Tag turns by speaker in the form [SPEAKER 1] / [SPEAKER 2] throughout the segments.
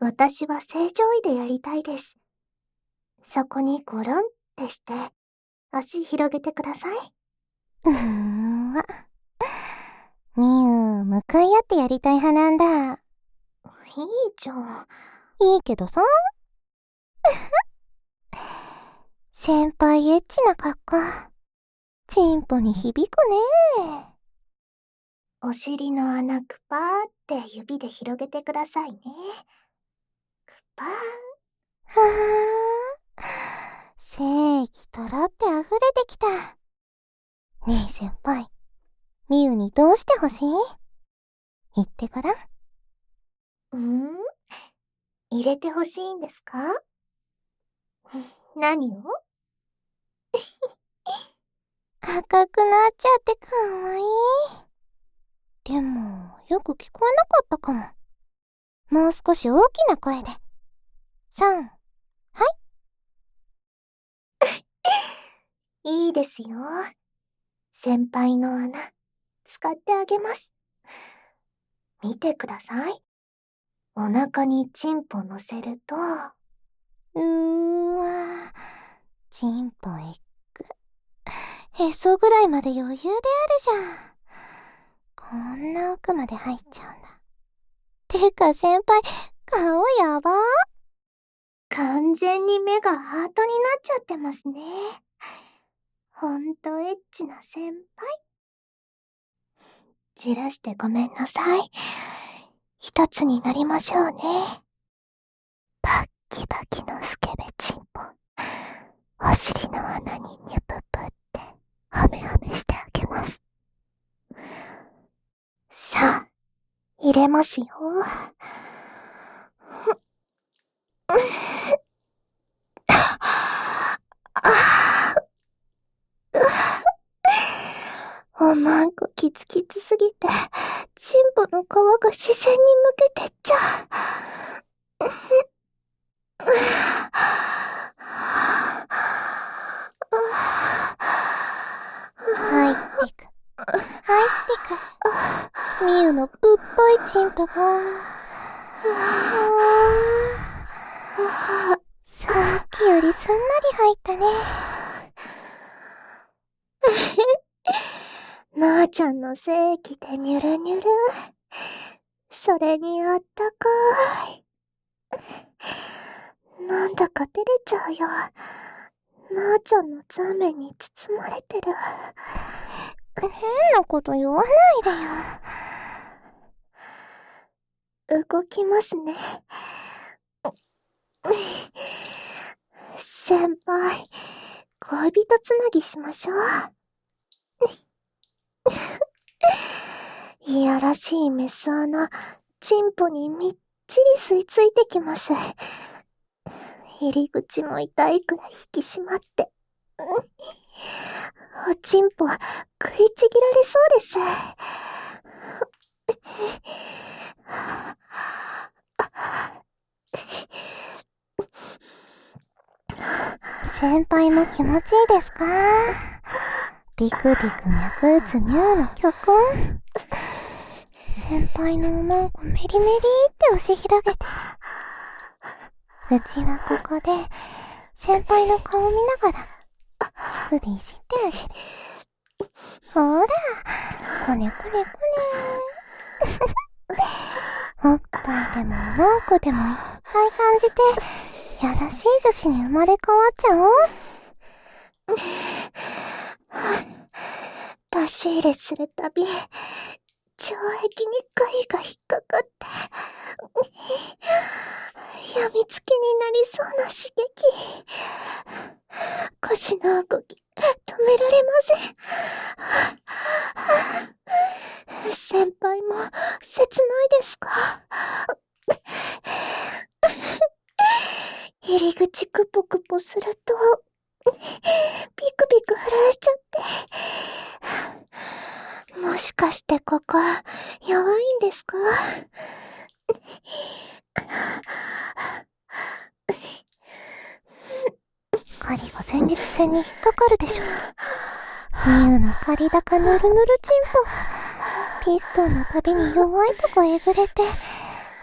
[SPEAKER 1] 私は正常位でやりたいです。そこにゴロンってして、足広げてください。
[SPEAKER 2] わ。みゆ、向かい合ってやりたい派なんだ。
[SPEAKER 1] いいじゃん。
[SPEAKER 2] いいけどさ。先輩エッチな格好。チンポに響くね。
[SPEAKER 1] お尻の穴クパーって指で広げてくださいね。クパー。
[SPEAKER 2] はぁ。精液とろって溢れてきた。ねえ先輩、みゆにどうしてほしい？言ってごらん。
[SPEAKER 1] 入れてほしいんですか？何を？
[SPEAKER 2] 赤くなっちゃってかわいい。でも、よく聞こえなかったかも。もう少し大きな声で。3、はい。
[SPEAKER 1] いいですよ。先輩の穴、使ってあげます。見てください。お腹にチンポ乗せると、
[SPEAKER 2] チンポエッグ。へそぐらいまで余裕であるじゃん。こんな奥まで入っちゃうんだ。てか先輩、顔やば。
[SPEAKER 1] 完全に目がハートになっちゃってますね。ほんとエッチな先輩。じらしてごめんなさい。一つになりましょうね。バッキバキのスケベチンポ。お尻の穴にニュププってハメハメしてあげます。さあ、入れますよ。おまんこキツキツすぎて、チンポの皮が視線に向けてっちゃう。
[SPEAKER 2] 入ってく。入ってく。みゆのぶっといチンポが。さっきよりすんなり入ったね。
[SPEAKER 1] なあちゃんの精液でニュルニュル。それにあったかい。なんだか照れちゃうよ。なあちゃんのザメに包まれてる。
[SPEAKER 2] 変なこと言わない
[SPEAKER 1] でよ。動きますね。先輩、恋人つなぎしましょう。いやらしいメス穴、チンポにみっちり吸い付いてきます。入り口も痛いくらい引き締まって。おちんぽ、食いちぎられそうです。
[SPEAKER 2] 先輩も気持ちいいですか？ビクビク脈打つミュウの巨根。先輩のおまんこメリメリって押し広げて。うちはここで先輩の顔見ながら乳首いじってあげる。ほら、こねこねこね。おっぱいでもおまんこでもいっぱい感じて、やらしい女子に生まれ変わっちゃおう。
[SPEAKER 1] 出し入れするたび、腸壁に貝が引っかかって、やみつきになりそうな刺激。腰の動き、止められません。先輩も、切ないですか？入り口クポクポすると、ビクビク震えちゃって。もしかしてここ、弱いんですか？
[SPEAKER 2] 狩りが前立腺に引っかかるでしょ。ミユの狩り高ぬるぬるチンポ。ピストンのたびに弱いとこえぐれて、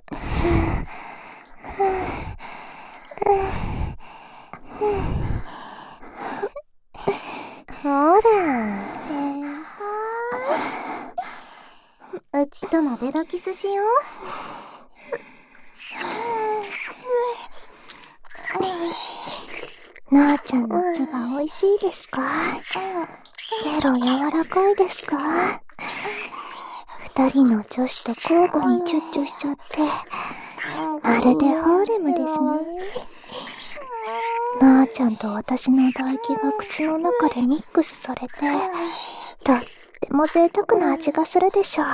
[SPEAKER 2] スしよ
[SPEAKER 1] う。なあちゃんのつば美味しいですか？ベロ柔らかいですか？二人の女子と交互にチュッチュしちゃって、まるでハーレムですね。なあちゃんと私の唾液が口の中でミックスされて、とっても贅沢な味がするでしょう。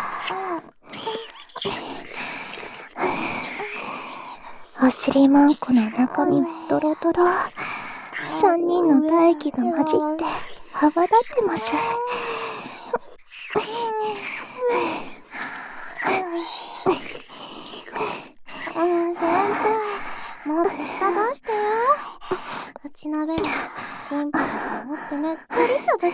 [SPEAKER 1] お尻まんこの中身もドロドロ。三人の唾液が混じって泡立ってます。
[SPEAKER 2] 先輩、もっと舌出してよ。口なべに先輩だと思ってねっとりしゃぶって。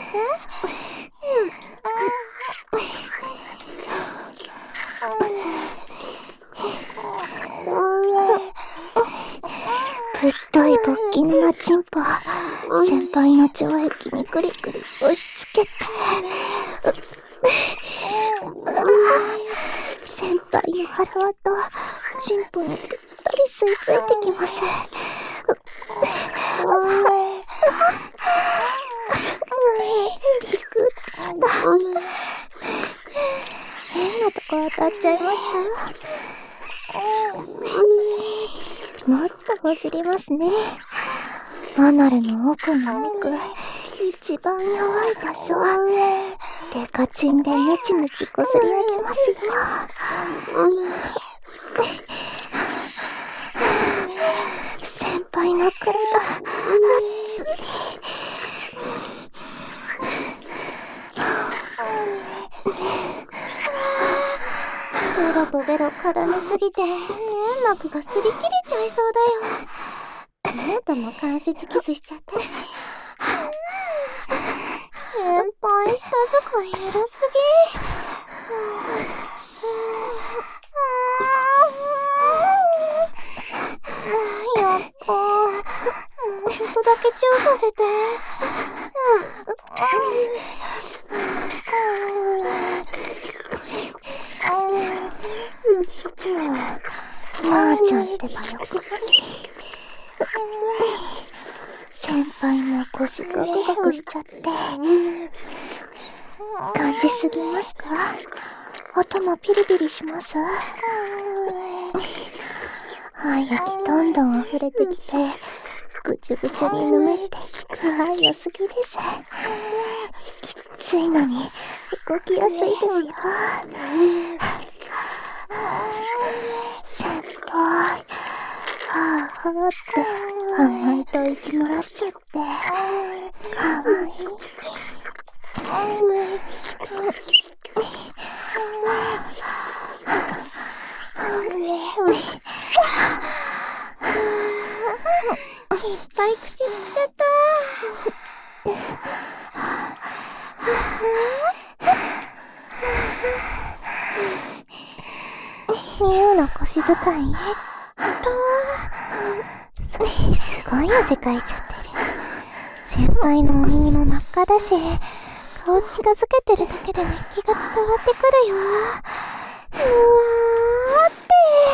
[SPEAKER 1] ぶっとい勃起のチンポ、先輩の腸液にグリグリ押し付けて、先輩の腹輪とチンポにぴったり吸い付いてきます。びっくりした。変なとこ当たっちゃいました。もっとほじりますね。アナルの奥の奥、一番弱い場所。デカチンでネチネチこすり上げますよ。先輩の体、熱い。
[SPEAKER 2] ベロとベロ絡みすぎて、粘膜がすり切れちゃいそうだよ。ノートも関節キスしちゃったし。先輩、舌使いエロすぎ。やっぱ、もうちょっとだけチューさせて。
[SPEAKER 1] なあちゃんってばよく先輩も腰ガクガクしちゃって、感じすぎますか？頭ピリピリします？愛液どんどん溢れてきて、ぐちゅぐちゅにぬめって具合良すぎです。きついのに動きやすいですよ。先輩、はぁはぁって甘いと息漏らしちゃって、かわいい。
[SPEAKER 2] いっぱい口吸っちゃった。ミュウの腰使いそれすごい汗かいちゃってる。先輩のお耳も真っ赤だし、顔近づけてるだけで熱気が伝わってくるよ。うわーって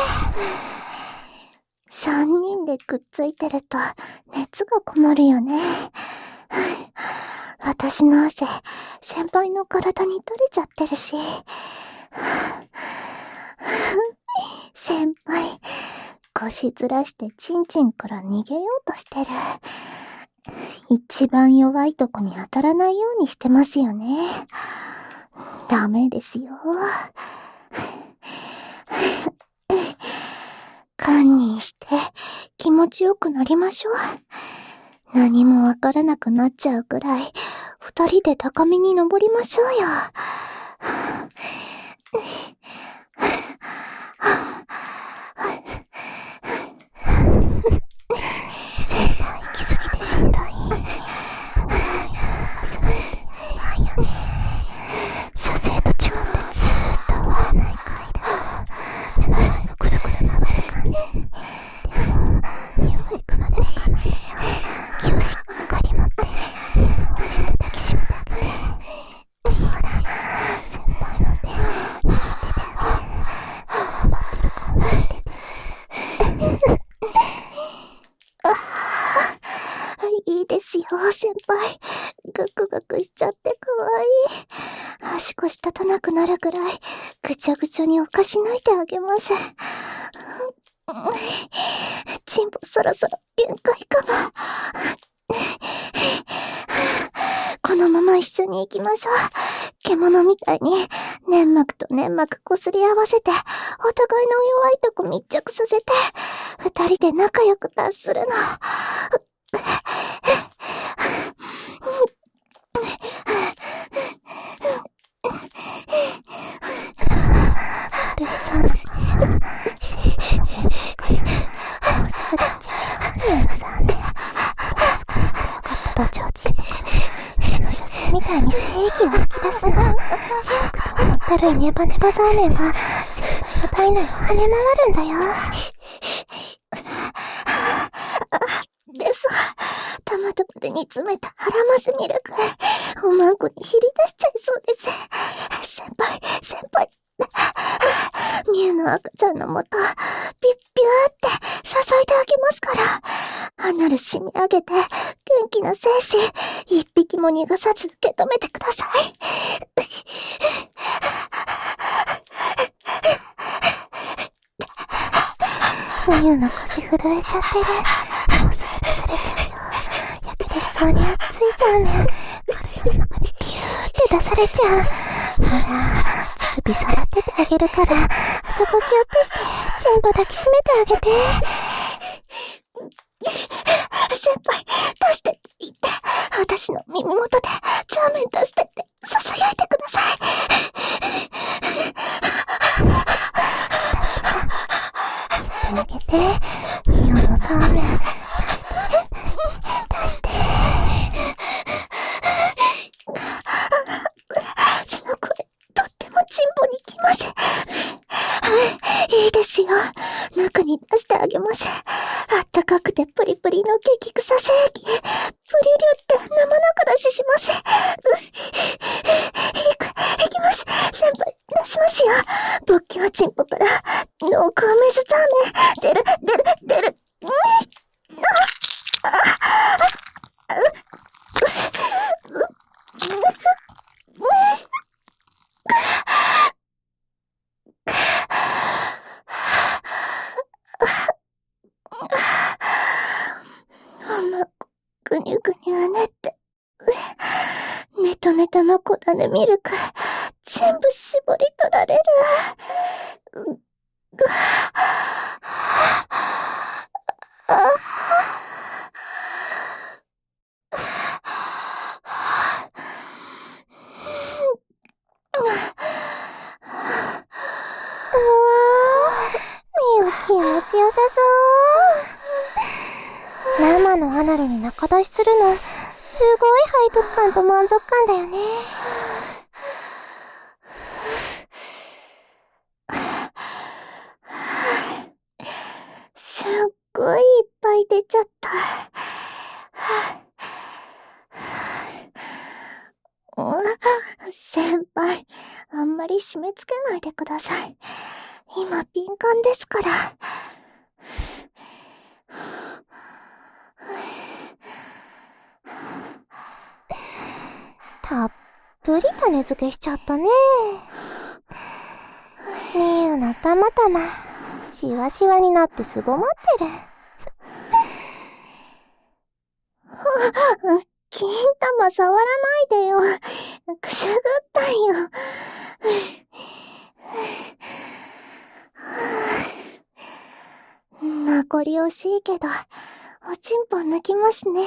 [SPEAKER 1] 3人でくっついてると熱がこもるよね。私の汗、先輩の体に取れちゃってるし。先輩、腰ずらしてチンチンから逃げようとしてる。一番弱いとこに当たらないようにしてますよね。ダメですよ。堪忍して気持ちよくなりましょう。何もわからなくなっちゃうくらい、二人で高みに登りましょうよ。
[SPEAKER 2] 先輩行き過ぎてしんどい。射精と違ってずーっと合わない回だから目の前のくるくる回る感じ。でも入部行くまでわかんないでよ。気をしっかり持っておちんぽ抱きしめてあげて。ほら
[SPEAKER 1] なるくらい、ぐちゃぐちゃにおかし抜いてあげます。チンポそろそろ限界かも。このまま一緒に行きましょう。獣みたいに、粘膜と粘膜こすり合わせて、お互いの弱いとこ密着させて、二人で仲良く達するの。
[SPEAKER 2] 苦しそうな顔。もうすぐ出ちゃうよ。ミユナさんね。どうすかよかったとちょうちんこの射精みたいに精液を吹き出すの。白くと思ったるいネバネバそうめんは、先輩の体内を跳ね回るんだよ。
[SPEAKER 1] ですわ。たまたまで煮詰めたハラマスミルク。おまんこにひり出しちゃいそうです。先輩。ミュウの赤ちゃんのもと、ビュッビューって支えてあげますから。アナル締め上げて、元気な精子、一匹も逃がさず受け止めてください。
[SPEAKER 2] ミユナ腰震えちゃってる。もうすぐ出されちゃうよ。やけどしそうについちゃうね。体の中にピューって出されちゃう。ほら、乳首触っててあげるから、あそこギュッとして、チンポ抱きしめてあげて。
[SPEAKER 1] 先輩、出してって言って、私の耳元でザーメン出してって囁いてください。
[SPEAKER 2] あげて、ミユのザーメン、出して。
[SPEAKER 1] その声、とってもチンポにきます。いいですよ。中に出してあげます。あったかくてプリプリの激臭精液。プリュリュって生中出しします。いきます。先輩、出しますよ。勃起はチンポから、濃厚水ザーメン。出る。ぐにゅぐにゅねって。ネトネトの小種ミルク、全部絞り取られる。
[SPEAKER 2] ミユ気持ちよさそう。生のアナルに中出しするの、すごい背徳感と満足感だよね。
[SPEAKER 1] すっごいいっぱい出ちゃった。先輩、あんまり締め付けないでください。今敏感ですから。
[SPEAKER 2] たっぷり種付けしちゃったね。ミユのたまたま、シワシワになってすぼまってる。
[SPEAKER 1] 金玉触らないでよ。くすぐったいよ。名残惜しいけど、おちんぽ抜きますね。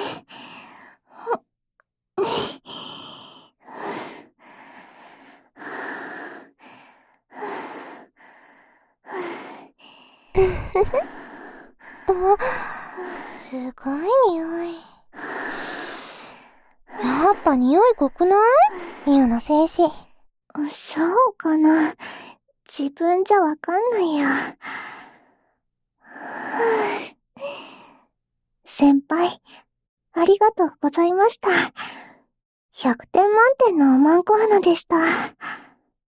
[SPEAKER 2] すごい匂い。やっぱ匂い濃くない？ミユの精子。
[SPEAKER 1] そうかな。自分じゃわかんないや。先輩、ありがとうございました。100点満点のおまんこ花でした。